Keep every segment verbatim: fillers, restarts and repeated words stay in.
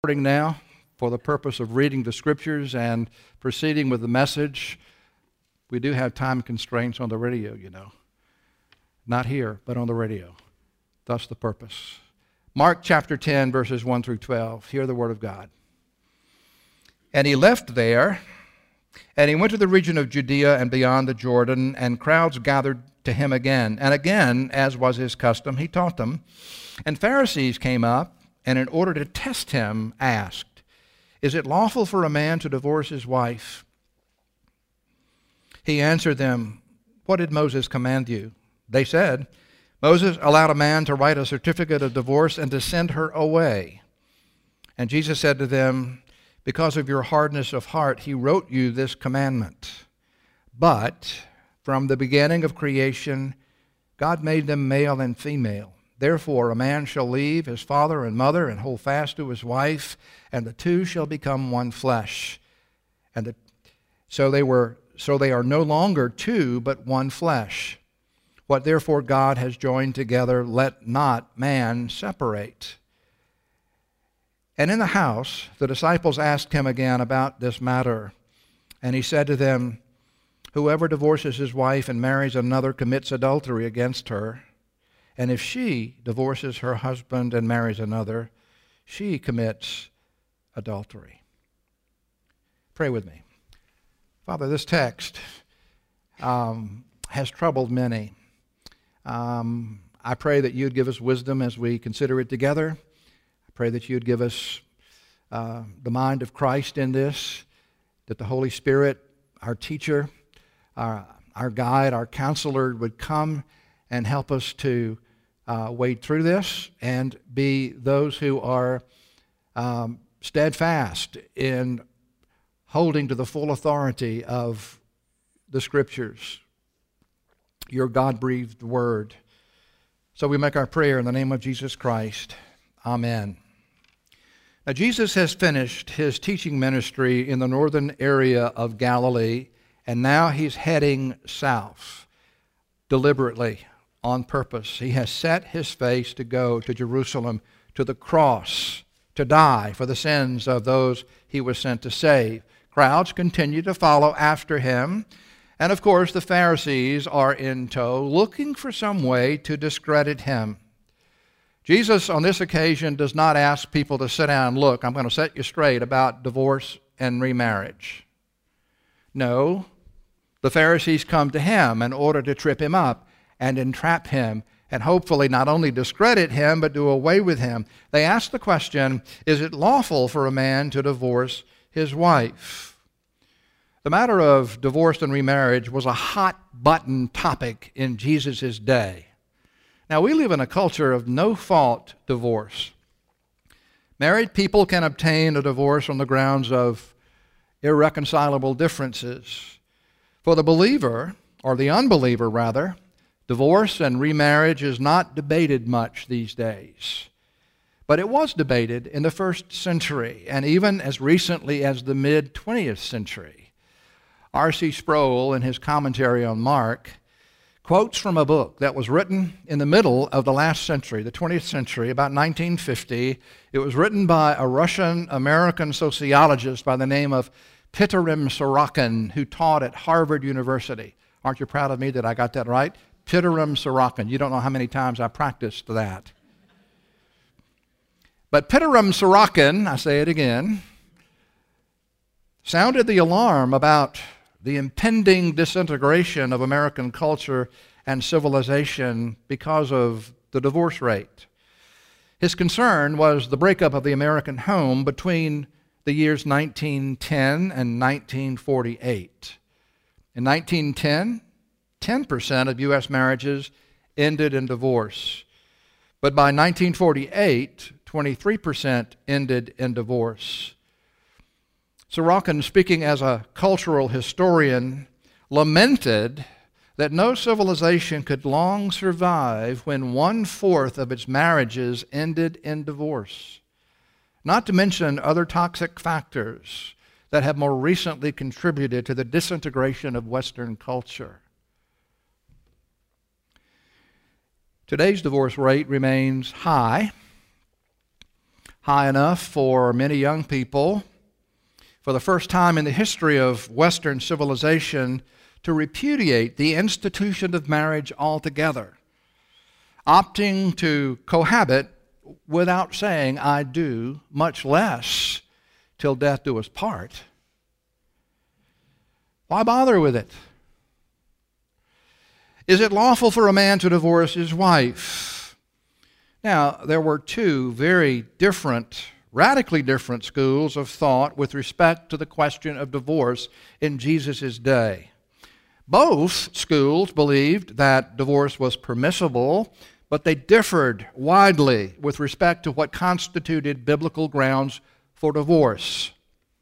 cooperating now for the purpose of reading the Scriptures and proceeding with the message. We do have time constraints on the radio, you know. Not here, but on the radio. Thus the purpose. Mark chapter ten, verses one through twelve. Hear the word of God. And he left there, and he went to the region of Judea and beyond the Jordan, and crowds gathered to him again. And again, as was his custom, he taught them. And Pharisees came up, and in order to test him, asked, "Is it lawful for a man to divorce his wife?" He answered them, "What did Moses command you?" They said, "Moses allowed a man to write a certificate of divorce and to send her away." And Jesus said to them, "Because of your hardness of heart, he wrote you this commandment. But from the beginning of creation, God made them male and female. Therefore, a man shall leave his father and mother and hold fast to his wife, and the two shall become one flesh. And the, so they were, so they are no longer two, but one flesh. What therefore God has joined together, let not man separate." And in the house, the disciples asked him again about this matter. And he said to them, "Whoever divorces his wife and marries another commits adultery against her. And if she divorces her husband and marries another, she commits adultery." Pray with me. Father, this text um, has troubled many. Um, I pray that you'd give us wisdom as we consider it together. I pray that you'd give us uh, the mind of Christ in this, that the Holy Spirit, our teacher, our, our guide, our counselor, would come and help us to uh, wade through this and be those who are um, steadfast in holding to the full authority of the Scriptures, your God-breathed word. So we make our prayer in the name of Jesus Christ. Amen. Now, Jesus has finished his teaching ministry in the northern area of Galilee, and now he's heading south deliberately, on purpose. He has set his face to go to Jerusalem, to the cross, to die for the sins of those he was sent to save. Crowds continue to follow after him. And of course, the Pharisees are in tow, looking for some way to discredit him. Jesus, on this occasion, does not ask people to sit down and look, I'm going to set you straight about divorce and remarriage. No, the Pharisees come to him in order to trip him up and entrap him and hopefully not only discredit him, but do away with him. They ask the question, is it lawful for a man to divorce his wife? The matter of divorce and remarriage was a hot-button topic in Jesus' day. Now, we live in a culture of no-fault divorce. Married people can obtain a divorce on the grounds of irreconcilable differences. For the believer, or the unbeliever rather, divorce and remarriage is not debated much these days. But it was debated in the first century, and even as recently as the mid-twentieth century. R C Sproul, in his commentary on Mark, quotes from a book that was written in the middle of the last century, the twentieth century, about nineteen fifty. It was written by a Russian-American sociologist by the name of Pitirim Sorokin, who taught at Harvard University. Aren't you proud of me that I got that right? Pitirim Sorokin. You don't know how many times I practiced that. But Pitirim Sorokin, I say it again, sounded the alarm about the impending disintegration of American culture and civilization because of the divorce rate. His concern was the breakup of the American home between the years nineteen ten and nineteen forty-eight. In nineteen ten, ten percent of U S marriages ended in divorce. But by nineteen forty-eight, twenty-three percent ended in divorce. Sorokin, speaking as a cultural historian, lamented that no civilization could long survive when one-fourth of its marriages ended in divorce, not to mention other toxic factors that have more recently contributed to the disintegration of Western culture. Today's divorce rate remains high, high enough for many young people, for the first time in the history of Western civilization, to repudiate the institution of marriage altogether, opting to cohabit without saying, I do, much less till death do us part. Why bother with it? Is it lawful for a man to divorce his wife? Now, there were two very different, radically different schools of thought with respect to the question of divorce in Jesus' day. Both schools believed that divorce was permissible, but they differed widely with respect to what constituted biblical grounds for divorce.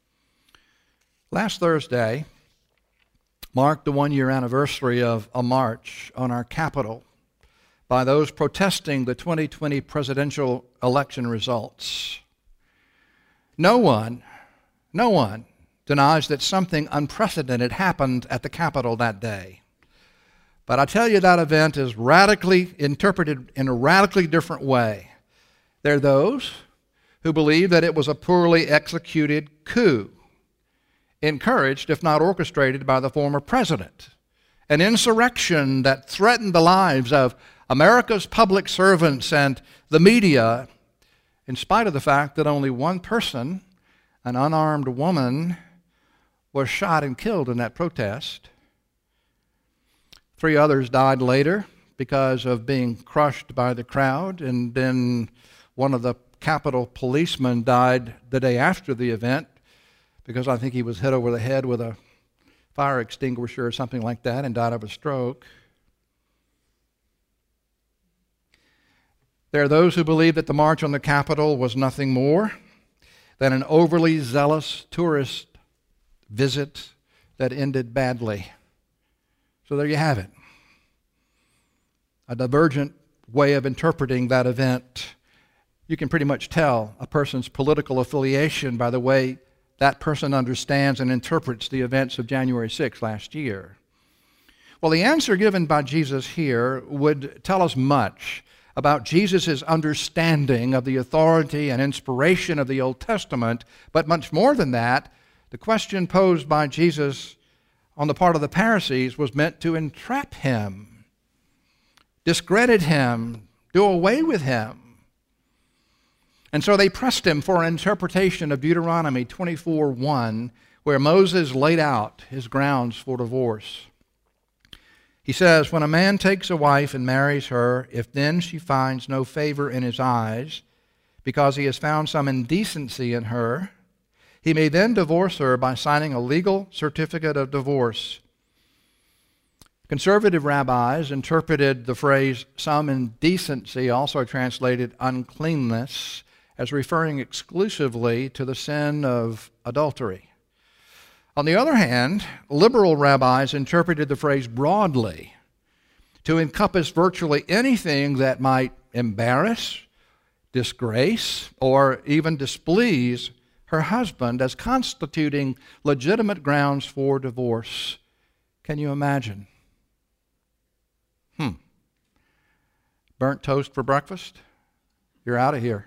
Last Thursday marked the one-year anniversary of a march on our Capitol by those protesting the twenty twenty presidential election results. No one, no one denies that something unprecedented happened at the Capitol that day. But I tell you, that event is radically interpreted in a radically different way. There are those who believe that it was a poorly executed coup, encouraged, if not orchestrated, by the former president, an insurrection that threatened the lives of America's public servants and the media, in spite of the fact that only one person, an unarmed woman, was shot and killed in that protest. Three others died later because of being crushed by the crowd, and then one of the Capitol policemen died the day after the event because I think he was hit over the head with a fire extinguisher or something like that and died of a stroke. There are those who believe that the March on the Capitol was nothing more than an overly zealous tourist visit that ended badly. So there you have it. A divergent way of interpreting that event. You can pretty much tell a person's political affiliation by the way that person understands and interprets the events of January sixth last year. Well, the answer given by Jesus here would tell us much about Jesus' understanding of the authority and inspiration of the Old Testament, but much more than that, the question posed by Jesus on the part of the Pharisees was meant to entrap him, discredit him, do away with him. And so they pressed him for an interpretation of Deuteronomy twenty-four one, where Moses laid out his grounds for divorce. He says, when a man takes a wife and marries her, if then she finds no favor in his eyes, because he has found some indecency in her, he may then divorce her by signing a legal certificate of divorce. Conservative rabbis interpreted the phrase some indecency, also translated uncleanness, as referring exclusively to the sin of adultery. On the other hand, liberal rabbis interpreted the phrase broadly to encompass virtually anything that might embarrass, disgrace, or even displease her husband as constituting legitimate grounds for divorce. Can you imagine? Hmm. Burnt toast for breakfast? You're out of here.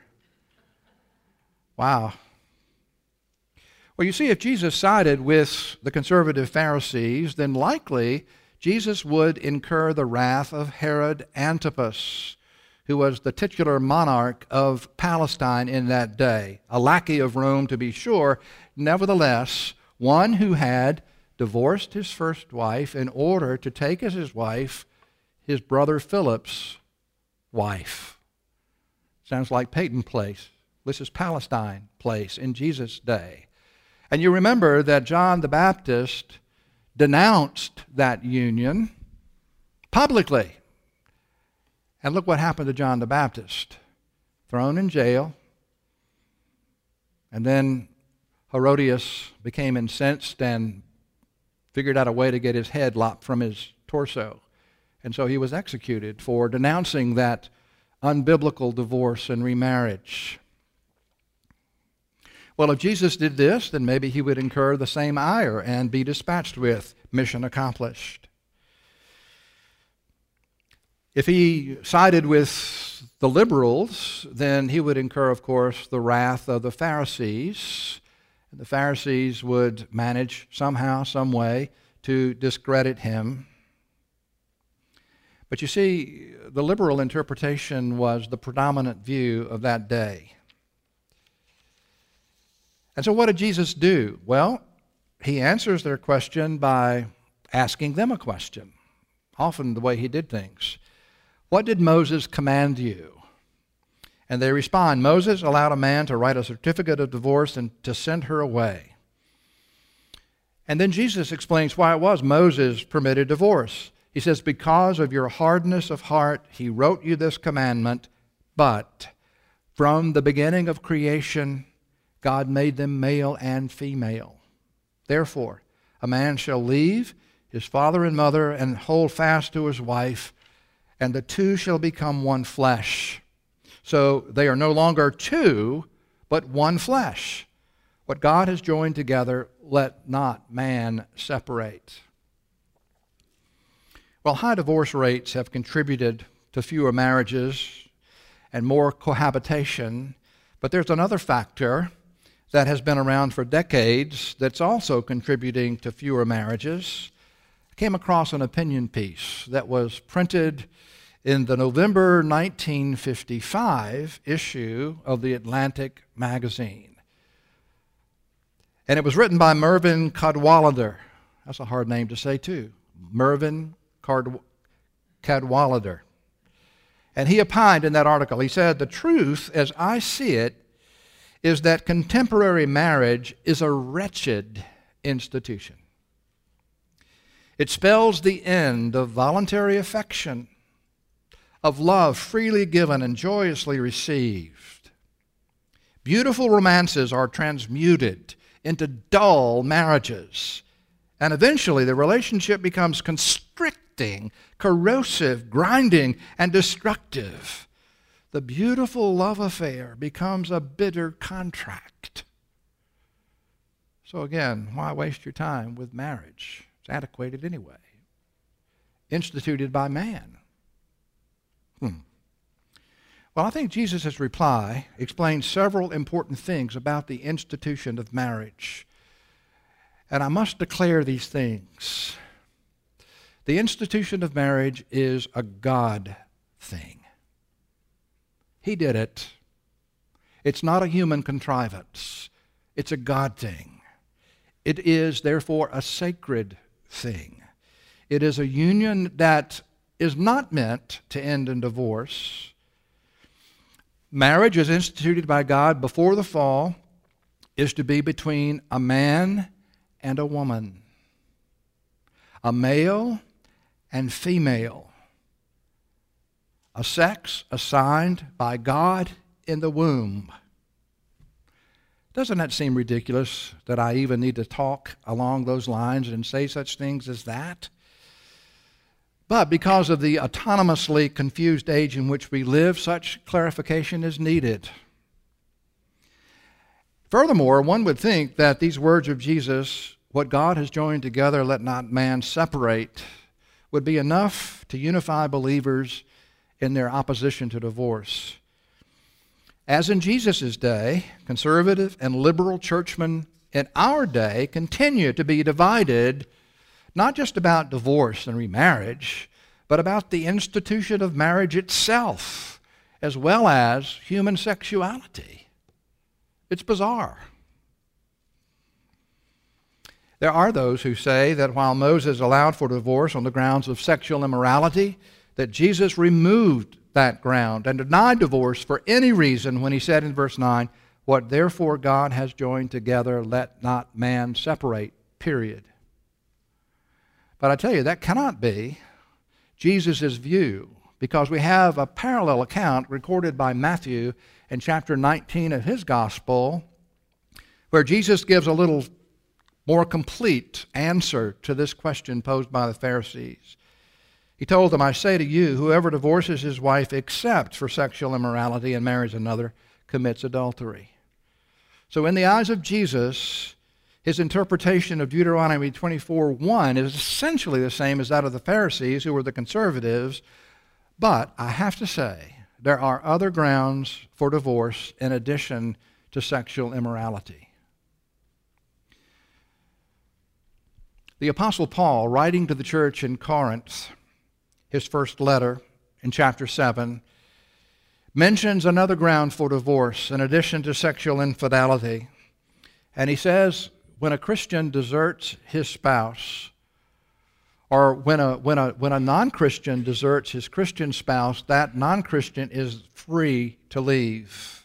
Wow. Well, you see, if Jesus sided with the conservative Pharisees, then likely Jesus would incur the wrath of Herod Antipas, who was the titular monarch of Palestine in that day, a lackey of Rome to be sure, nevertheless, one who had divorced his first wife in order to take as his wife his brother Philip's wife. Sounds like Peyton Place. This is Palestine Place in Jesus' day. And you remember that John the Baptist denounced that union publicly. And look what happened to John the Baptist. Thrown in jail. And then Herodias became incensed and figured out a way to get his head lopped from his torso. And so he was executed for denouncing that unbiblical divorce and remarriage. Well, if Jesus did this, then maybe he would incur the same ire and be dispatched with mission accomplished. If he sided with was the liberals, then he would incur, of course, the wrath of the Pharisees. And the Pharisees would manage somehow, some way, to discredit him. But you see, the liberal interpretation was the predominant view of that day. And so what did Jesus do? Well, he answers their question by asking them a question, often the way he did things. What did Moses command you? And they respond, Moses allowed a man to write a certificate of divorce and to send her away. And then Jesus explains why it was Moses permitted divorce. He says, because of your hardness of heart, he wrote you this commandment, but from the beginning of creation, God made them male and female. Therefore, a man shall leave his father and mother and hold fast to his wife, and the two shall become one flesh. So they are no longer two, but one flesh. What God has joined together, let not man separate. Well, high divorce rates have contributed to fewer marriages and more cohabitation, but there's another factor that has been around for decades that's also contributing to fewer marriages. I came across an opinion piece that was printed in the November nineteen fifty-five issue of the Atlantic magazine. And it was written by Mervyn Cadwallader. That's a hard name to say, too. Mervyn Cadwallader. And he opined in that article, he said, the truth, as I see it, is that contemporary marriage is a wretched institution. It spells the end of voluntary affection, of love freely given and joyously received. Beautiful romances are transmuted into dull marriages, and eventually the relationship becomes constricting, corrosive, grinding, and destructive. The beautiful love affair becomes a bitter contract. So again, why waste your time with marriage? It's antiquated anyway. Instituted by man. Hmm. Well, I think Jesus' reply explains several important things about the institution of marriage. And I must declare these things. The institution of marriage is a God thing. He did it. It's not a human contrivance. It's a God thing. It is, therefore, a sacred thing. It is a union that is not meant to end in divorce. Marriage, as instituted by God before the fall, is to be between a man and a woman, a male and female, a sex assigned by God in the womb. Doesn't that seem ridiculous that I even need to talk along those lines and say such things as that? But because of the autonomously confused age in which we live, such clarification is needed. Furthermore, one would think that these words of Jesus, what God has joined together, let not man separate, would be enough to unify believers in their opposition to divorce. As in Jesus' day, conservative and liberal churchmen in our day continue to be divided not just about divorce and remarriage, but about the institution of marriage itself, as well as human sexuality. It's bizarre. There are those who say that while Moses allowed for divorce on the grounds of sexual immorality, that Jesus removed that ground and denied divorce for any reason when he said in verse nine, what therefore God has joined together, let not man separate, period. But I tell you, that cannot be Jesus' view, because we have a parallel account recorded by Matthew in chapter nineteen of his gospel, where Jesus gives a little more complete answer to this question posed by the Pharisees. He told them, I say to you, whoever divorces his wife except for sexual immorality and marries another commits adultery. So in the eyes of Jesus, his interpretation of Deuteronomy twenty-four one is essentially the same as that of the Pharisees, who were the conservatives. But I have to say there are other grounds for divorce in addition to sexual immorality. The Apostle Paul, writing to the church in Corinth, his first letter in chapter seven, mentions another ground for divorce in addition to sexual infidelity. And he says, when a Christian deserts his spouse, or when a, when a, when a non-Christian deserts his Christian spouse, that non-Christian is free to leave.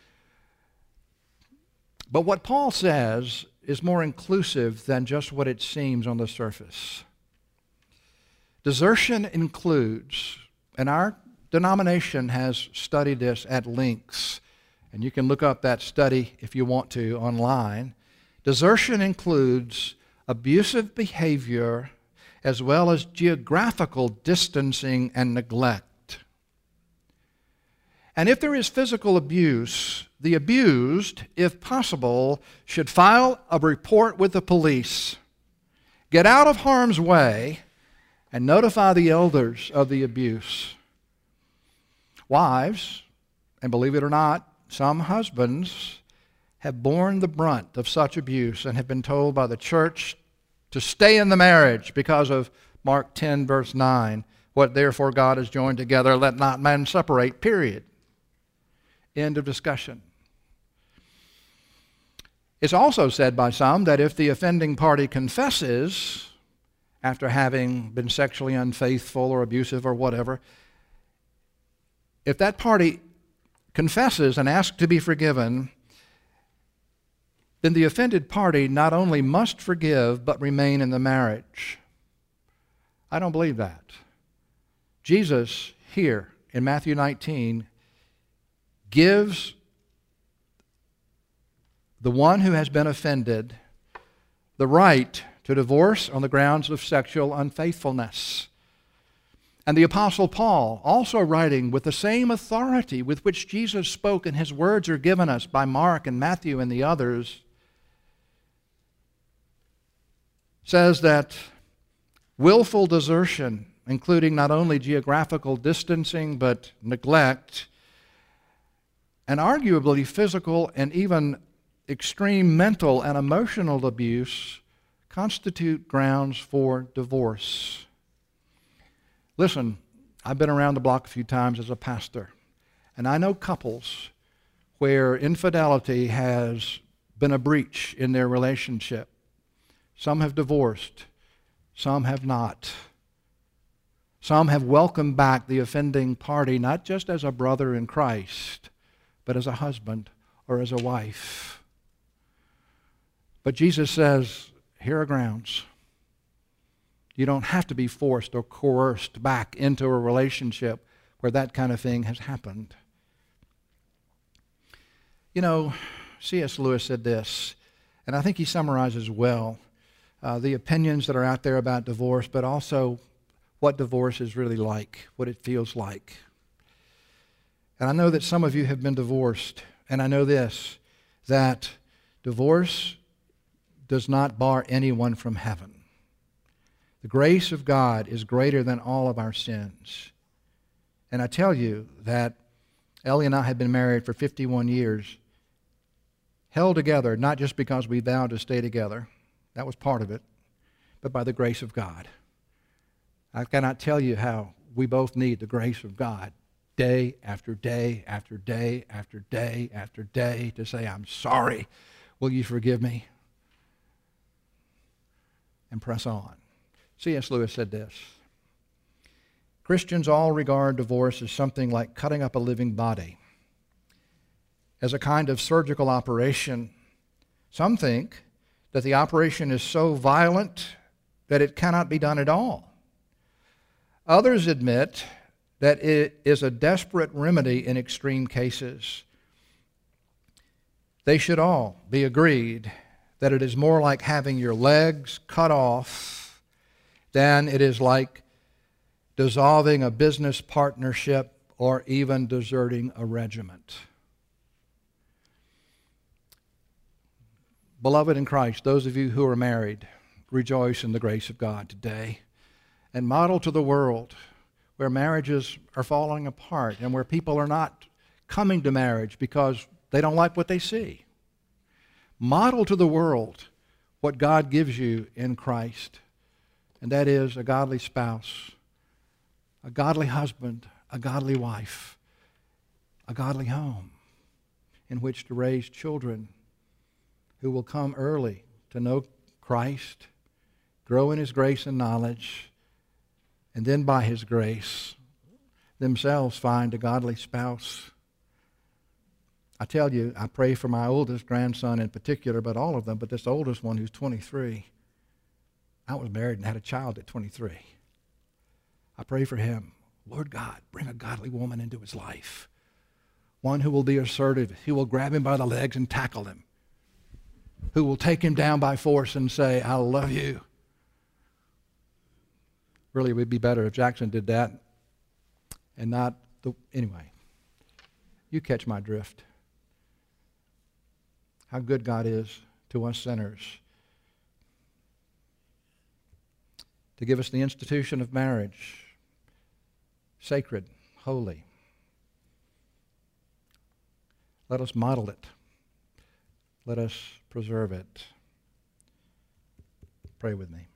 But what Paul says is more inclusive than just what it seems on the surface. Desertion includes, and our denomination has studied this at length, and you can look up that study if you want to online. Desertion includes abusive behavior as well as geographical distancing and neglect. And if there is physical abuse, the abused, if possible, should file a report with the police, get out of harm's way, and notify the elders of the abuse. Wives, and believe it or not, some husbands have borne the brunt of such abuse and have been told by the church to stay in the marriage because of Mark ten, verse nine, what therefore God has joined together, let not man separate, period. End of discussion. It's also said by some that if the offending party confesses after having been sexually unfaithful or abusive or whatever, if that party confesses and asks to be forgiven, then the offended party not only must forgive but remain in the marriage. I don't believe that. Jesus here in Matthew nineteen gives the one who has been offended the right to divorce on the grounds of sexual unfaithfulness. And the Apostle Paul, also writing with the same authority with which Jesus spoke, and his words are given us by Mark and Matthew and the others, says that willful desertion, including not only geographical distancing but neglect, and arguably physical and even extreme mental and emotional abuse, constitute grounds for divorce. Listen, I've been around the block a few times as a pastor, and I know couples where infidelity has been a breach in their relationship. Some have divorced, some have not. Some have welcomed back the offending party, not just as a brother in Christ, but as a husband or as a wife. But Jesus says, here are grounds. You don't have to be forced or coerced back into a relationship where that kind of thing has happened. You know, C S Lewis said this, and I think he summarizes well uh, the opinions that are out there about divorce, but also what divorce is really like, what it feels like. And I know that some of you have been divorced, and I know this, that divorce does not bar anyone from heaven. The grace of God is greater than all of our sins. And I tell you that Ellie and I have been married for fifty-one years, held together not just because we vowed to stay together, that was part of it, but by the grace of God. I cannot tell you how we both need the grace of God day after day after day after day after day to say, I'm sorry, will you forgive me? And press on. C S Lewis said this, Christians all regard divorce as something like cutting up a living body, as a kind of surgical operation. Some think that the operation is so violent that it cannot be done at all. Others admit that it is a desperate remedy in extreme cases. They should all be agreed that it is more like having your legs cut off than it is like dissolving a business partnership or even deserting a regiment. Beloved in Christ, those of you who are married, rejoice in the grace of God today and model to the world where marriages are falling apart and where people are not coming to marriage because they don't like what they see. Model to the world what God gives you in Christ, and that is a godly spouse, a godly husband, a godly wife, a godly home in which to raise children who will come early to know Christ, grow in His grace and knowledge, and then by His grace themselves find a godly spouse. I tell you, I pray for my oldest grandson in particular, but all of them, but this oldest one who's twenty-three. I was married and had a child at twenty-three. I pray for him. Lord God, bring a godly woman into his life. One who will be assertive, who will grab him by the legs and tackle him, who will take him down by force and say, I love you. Really, it would be better if Jackson did that and not the, anyway. You catch my drift. How good God is to us sinners. To give us the institution of marriage, sacred, holy. Let us model it. Let us preserve it. Pray with me.